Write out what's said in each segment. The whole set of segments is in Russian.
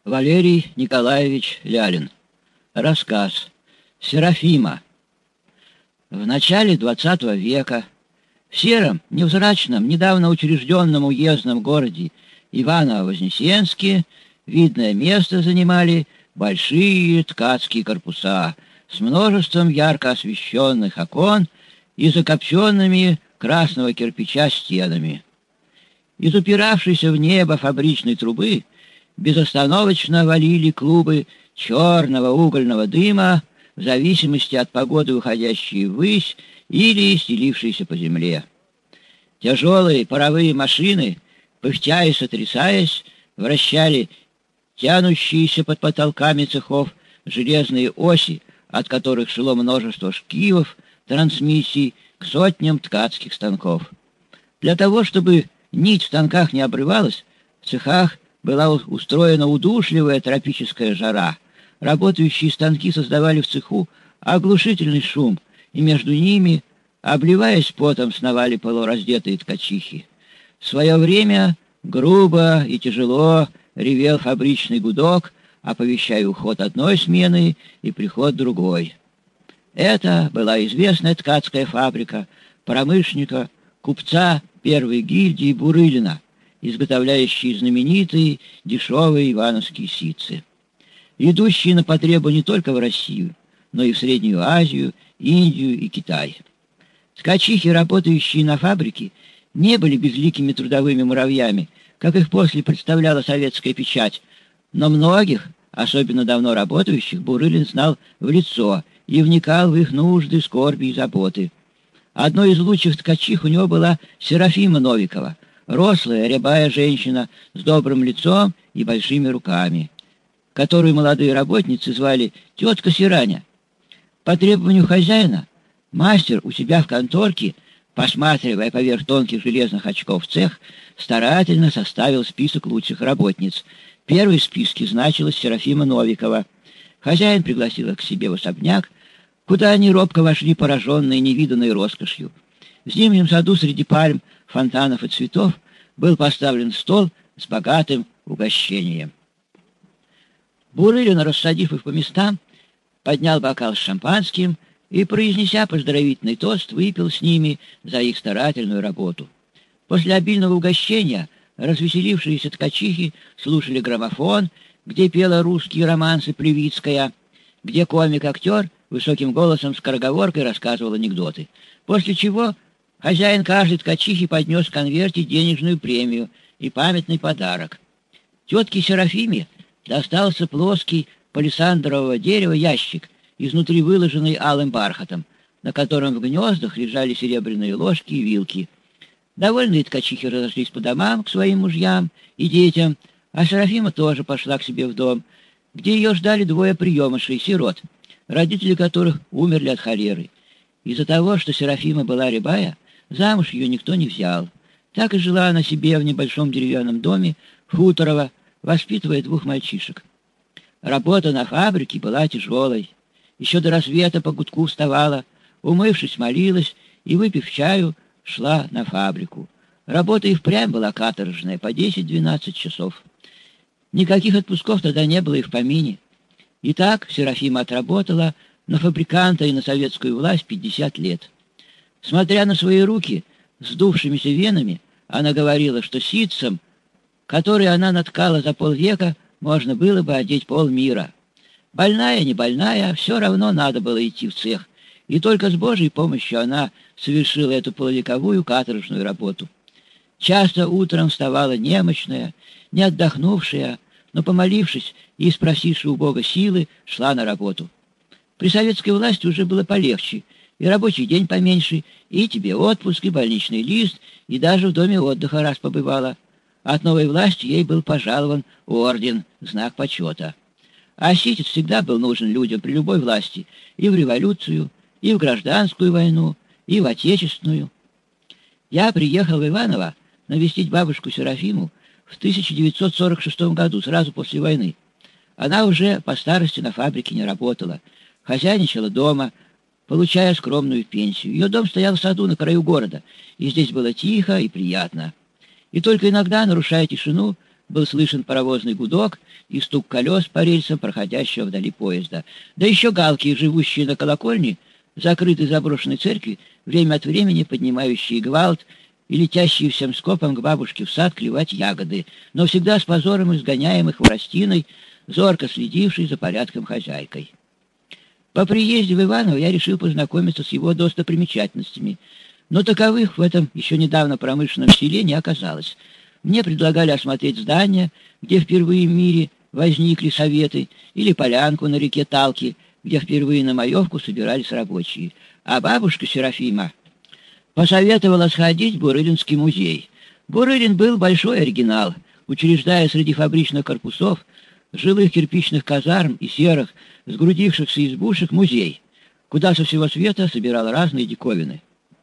Валерий Николаевич Лялин. Рассказ. Серафима. В начале XX века в сером, невзрачном, недавно учрежденном уездном городе Иваново-Вознесенске видное место занимали большие ткацкие корпуса с множеством ярко освещенных окон и закопченными красного кирпича стенами. Из упиравшейся в небо фабричной трубы безостановочно валили клубы черного угольного дыма, в зависимости от погоды уходящие ввысь или стелившиеся по земле. Тяжелые паровые машины, пыхтя и сотрясаясь, вращали тянущиеся под потолками цехов железные оси, от которых шло множество шкивов, трансмиссий к сотням ткацких станков. Для того, чтобы нить в станках не обрывалась, в цехах была устроена удушливая тропическая жара. Работающие станки создавали в цеху оглушительный шум, и между ними, обливаясь потом, сновали полураздетые ткачихи. В свое время грубо и тяжело ревел фабричный гудок, оповещая уход одной смены и приход другой. Это была известная ткацкая фабрика промышленника, купца первой гильдии Бурылина, изготовляющие знаменитые дешевые ивановские ситцы, идущие на потребу не только в Россию, но и в Среднюю Азию, Индию и Китай. Ткачихи, работающие на фабрике, не были безликими трудовыми муравьями, как их после представляла советская печать, но многих, особенно давно работающих, Бурылин знал в лицо и вникал в их нужды, скорби и заботы. Одной из лучших ткачих у него была Серафима Новикова, рослая, рябая женщина с добрым лицом и большими руками, которую молодые работницы звали тетка Сираня. По требованию хозяина мастер у себя в конторке, посматривая поверх тонких железных очков в цех, старательно составил список лучших работниц. В первой списке значилась Серафима Новикова. Хозяин пригласил их к себе в особняк, куда они робко вошли, пораженные невиданной роскошью. В зимнем саду среди пальм, фонтанов и цветов был поставлен стол с богатым угощением. Бурылин, рассадив их по местам, поднял бокал с шампанским и, произнеся поздравительный тост, выпил с ними за их старательную работу. После обильного угощения развеселившиеся ткачихи слушали граммофон, где пела русские романсы Плевицкая, где комик-актер высоким голосом скороговоркой рассказывал анекдоты, после чего хозяин каждой ткачихи поднес в конверте денежную премию и памятный подарок. Тетке Серафиме достался плоский палисандрового дерева ящик, изнутри выложенный алым бархатом, на котором в гнездах лежали серебряные ложки и вилки. Довольные ткачихи разошлись по домам к своим мужьям и детям, а Серафима тоже пошла к себе в дом, где ее ждали двое приемышей, сирот, родители которых умерли от холеры. Из-за того, что Серафима была рябая, замуж ее никто не взял. Так и жила она себе в небольшом деревянном доме в Хуторово, воспитывая двух мальчишек. Работа на фабрике была тяжелой. Еще до рассвета по гудку вставала, умывшись, молилась и, выпив чаю, шла на фабрику. Работа и впрямь была каторжная, по 10-12 часов. Никаких отпусков тогда не было и в помине. И так Серафима отработала на фабриканта и на советскую власть 50 лет. Смотря на свои руки с сдувшимися венами, она говорила, что ситцем, который она наткала за полвека, можно было бы одеть полмира. Больная, не больная, все равно надо было идти в цех, и только с Божьей помощью она совершила эту полувековую каторжную работу. Часто утром вставала немощная, не отдохнувшая, но, помолившись и спросивши у Бога силы, шла на работу. При советской власти уже было полегче, и рабочий день поменьше, и тебе отпуск, и больничный лист, и даже в доме отдыха раз побывала. От новой власти ей был пожалован орден, знак почета. А ситец всегда был нужен людям при любой власти, и в революцию, и в гражданскую войну, и в отечественную. Я приехал в Иваново навестить бабушку Серафиму в 1946 году, сразу после войны. Она уже по старости на фабрике не работала, хозяйничала дома, получая скромную пенсию. Ее дом стоял в саду на краю города, и здесь было тихо и приятно. И только иногда, нарушая тишину, был слышен паровозный гудок и стук колес по рельсам проходящего вдали поезда. Да еще галки, живущие на колокольне, закрытой заброшенной церкви, время от времени поднимающие гвалт и летящие всем скопом к бабушке в сад клевать ягоды, но всегда с позором изгоняемых Воростиной, зорко следившей за порядком хозяйкой. По приезде в Иваново я решил познакомиться с его достопримечательностями, но таковых в этом еще недавно промышленном селе не оказалось. Мне предлагали осмотреть здания, где впервые в мире возникли советы, или полянку на реке Талки, где впервые на маевку собирались рабочие. А бабушка Серафима посоветовала сходить в Бурылинский музей. Бурылин был большой оригинал, учреждая среди фабричных корпусов, жилых кирпичных казарм и серых, сгрудившихся избушек музей, куда со всего света собирал разные диковины.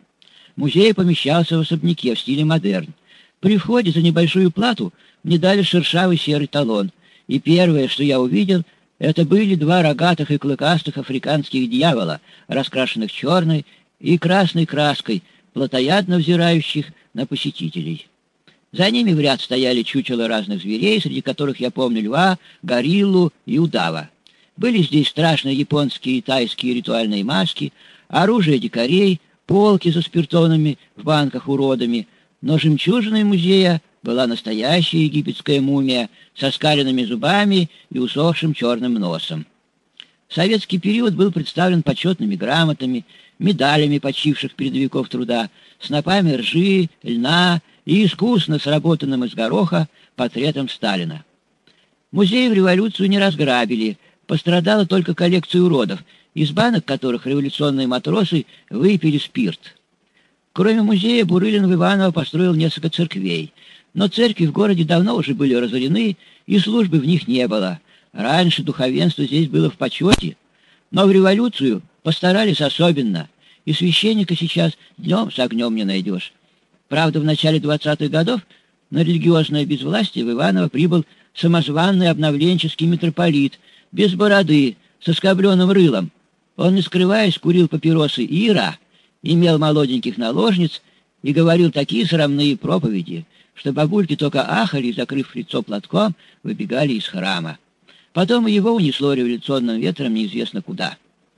Музей помещался в особняке в стиле модерн. При входе за небольшую плату мне дали шершавый серый талон, и первое, что я увидел, это были два рогатых и клыкастых африканских дьявола, раскрашенных черной и красной краской, плотоядно взирающих на посетителей. За ними в ряд стояли чучела разных зверей, среди которых я помню льва, гориллу и удава. Были здесь страшные японские и тайские ритуальные маски, оружие дикарей, полки за спиртонами в банках уродами, но жемчужиной музея была настоящая египетская мумия со скаленными зубами и усохшим черным носом. Советский период был представлен почетными грамотами, медалями почивших передовиков труда, снопами ржи, льна и искусно сработанным из гороха портретом Сталина. Музей в революцию не разграбили, пострадала только коллекция уродов, из банок которых революционные матросы выпили спирт. Кроме музея, Бурылин в Иваново построил несколько церквей, но церкви в городе давно уже были разорены, и службы в них не было. Раньше духовенство здесь было в почете, но в революцию постарались особенно, и священника сейчас днем с огнем не найдешь. Правда, в начале 20-х годов на религиозное безвластие в Иваново прибыл самозванный обновленческий митрополит, без бороды, со скобленным рылом. Он, не скрываясь, курил папиросы Ира, имел молоденьких наложниц и говорил такие срамные проповеди, что бабульки только ахали и, закрыв лицо платком, выбегали из храма. Потом его унесло революционным ветром неизвестно куда.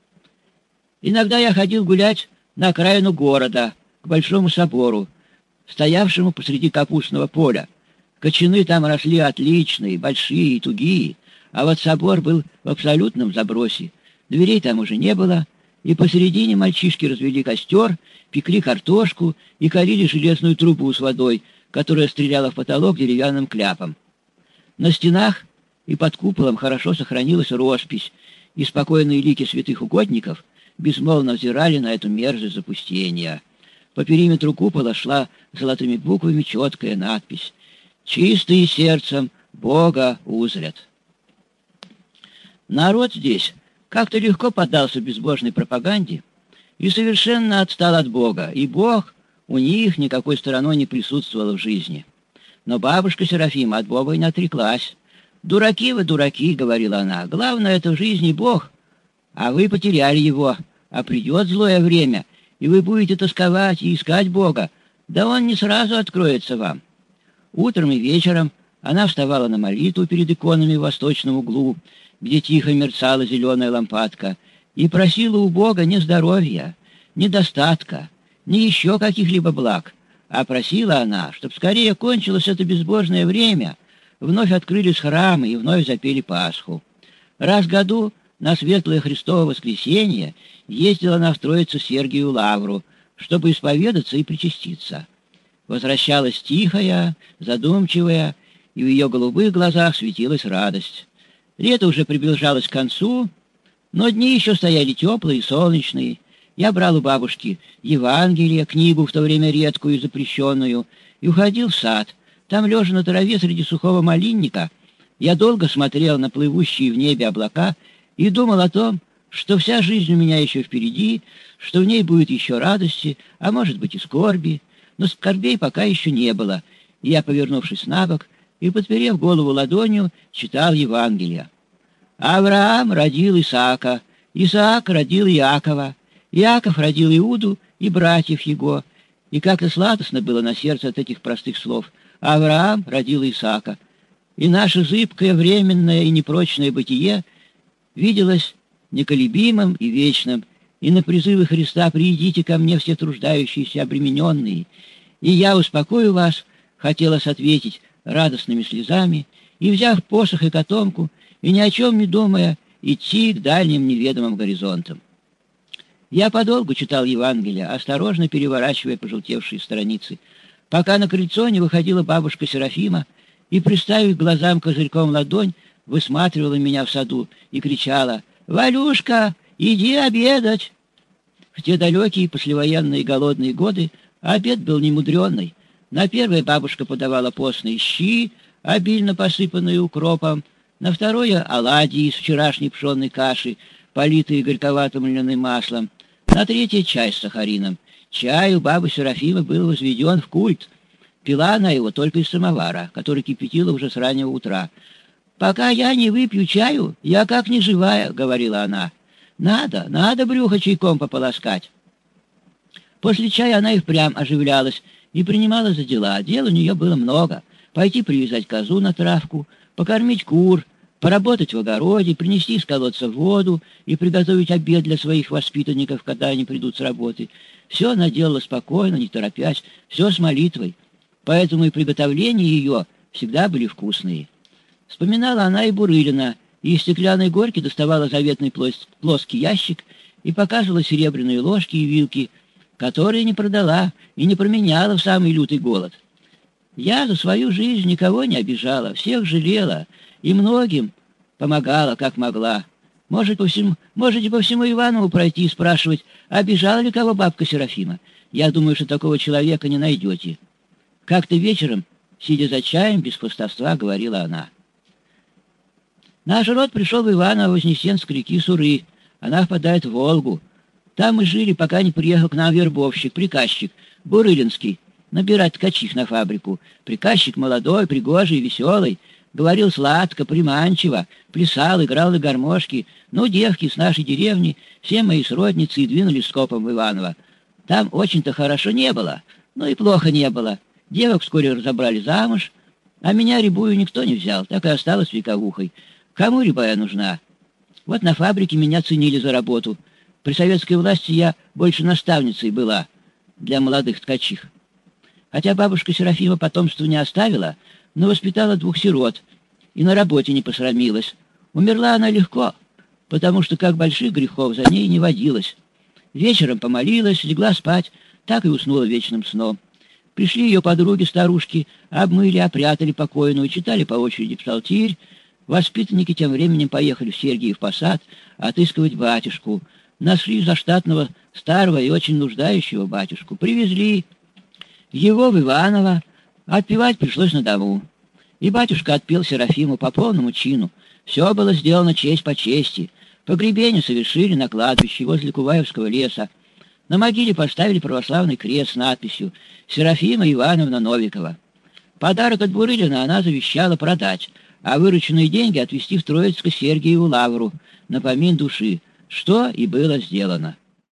Иногда я ходил гулять на окраину города, к Большому собору, стоявшему посреди капустного поля. Кочаны там росли отличные, большие и тугие, а вот собор был в абсолютном забросе. Дверей там уже не было, и посередине мальчишки развели костер, пекли картошку и калили железную трубу с водой, которая стреляла в потолок деревянным кляпом. На стенах и под куполом хорошо сохранилась роспись, и спокойные лики святых угодников безмолвно взирали на эту мерзость запустения. По периметру купола шла золотыми буквами четкая надпись: «Чистые сердцем Бога узрят». Народ здесь как-то легко поддался безбожной пропаганде и совершенно отстал от Бога, и Бог у них никакой стороной не присутствовал в жизни. Но бабушка Серафима от Бога и не отреклась. «Дураки вы, дураки», — говорила она, — «главное — это в жизни Бог, а вы потеряли его, а придет злое время, и вы будете тосковать и искать Бога, да он не сразу откроется вам». Утром и вечером она вставала на молитву перед иконами в восточном углу, где тихо мерцала зеленая лампадка, и просила у Бога не здоровья, не достатка, не еще каких-либо благ, а просила она, чтобы скорее кончилось это безбожное время, вновь открылись храмы и вновь запели Пасху. Раз в году на Светлое Христово воскресенье ездила она в Троицу-Сергию Лавру, чтобы исповедаться и причаститься. Возвращалась тихая, задумчивая, и в ее голубых глазах светилась радость. Лето уже приближалось к концу, но дни еще стояли теплые и солнечные. Я брал у бабушки Евангелие, книгу в то время редкую и запрещенную, и уходил в сад. Там, лежа на траве среди сухого малинника, я долго смотрел на плывущие в небе облака и думал о том, что вся жизнь у меня еще впереди, что в ней будет еще радости, а может быть и скорби, но скорбей пока еще не было, и я, повернувшись на бок и, подперев голову ладонью, читал Евангелие. Авраам родил Исаака, Исаак родил Иакова, Иаков родил Иуду и братьев его. И как-то сладостно было на сердце от этих простых слов. Авраам родил Исаака. и наше зыбкое, временное и непрочное бытие виделось неколебимым и вечным, и на призывы Христа «Приидите ко мне все труждающиеся, обремененные, и я успокою вас», хотелось ответить радостными слезами, и, взяв посох и котомку, и ни о чем не думая, идти к дальним неведомым горизонтам. Я подолгу читал Евангелие, осторожно переворачивая пожелтевшие страницы, пока на крыльцо не выходила бабушка Серафима и, приставив глазам козырьком ладонь, высматривала меня в саду и кричала: «Валюшка, иди обедать!» В те далекие послевоенные голодные годы обед был немудренный. На первое бабушка подавала постные щи, обильно посыпанные укропом, на второе — оладьи из вчерашней пшенной каши, политые горьковатым льняным маслом, на третье — чай с сахарином. Чай у бабы Серафимы был возведен в культ. Пила она его только из самовара, который кипятила уже с раннего утра. «Пока я не выпью чаю, я как неживая», — говорила она. Надо брюхо чайком пополоскать». После чая она и впрямь оживлялась и принималась за дела. Дел у нее было много. Пойти привязать козу на травку, покормить кур, поработать в огороде, принести из колодца воду и приготовить обед для своих воспитанников, когда они придут с работы. Все она делала спокойно, не торопясь, все с молитвой. Поэтому и приготовления ее всегда были вкусные. Вспоминала она и Бурылина, и из стеклянной горки доставала заветный плоский ящик и показывала серебряные ложки и вилки, которые не продала и не променяла в самый лютый голод. Я за свою жизнь никого не обижала, всех жалела и многим помогала, как могла. Можете по всему Иванову пройти и спрашивать, обижала ли кого бабка Серафима. Я думаю, что такого человека не найдете. Как-то вечером, сидя за чаем, без хвастовства говорила она: «Наш род пришел в Иваново-Вознесенск реки Суры. Она впадает в Волгу. Там мы жили, пока не приехал к нам вербовщик, приказчик, Бурылинский, набирать ткачих на фабрику. Приказчик молодой, пригожий, веселый, говорил сладко, приманчиво, плясал, играл на гармошке. Ну, девки с нашей деревни, все мои сродницы, и двинулись скопом в Иваново. Там очень-то хорошо не было, но и плохо не было. Девок вскоре разобрали замуж, а меня рябую никто не взял, так и осталась вековухой. Кому рябая нужна? Вот на фабрике меня ценили за работу. При советской власти я больше наставницей была для молодых ткачих. Хотя бабушка Серафима потомства не оставила, но воспитала 2 сирот и на работе не посрамилась. Умерла она легко, потому что как больших грехов за ней не водилось. Вечером помолилась, легла спать, так и уснула вечным сном. Пришли ее подруги-старушки, обмыли, опрятали покойную, читали по очереди псалтирь. Воспитанники тем временем поехали в Сергиев Посад отыскивать батюшку. Нашли заштатного старого и очень нуждающего батюшку. Привезли его в Иваново. Отпевать пришлось на дому. И батюшка отпел Серафиму по полному чину. Все было сделано честь по чести. Погребение совершили на кладбище возле Куваевского леса. На могиле поставили православный крест с надписью «Серафима Ивановна Новикова». Подарок от Бурылина она завещала продать, а вырученные деньги отвезти в Троицко-Сергиеву лавру на помин души, что и было сделано.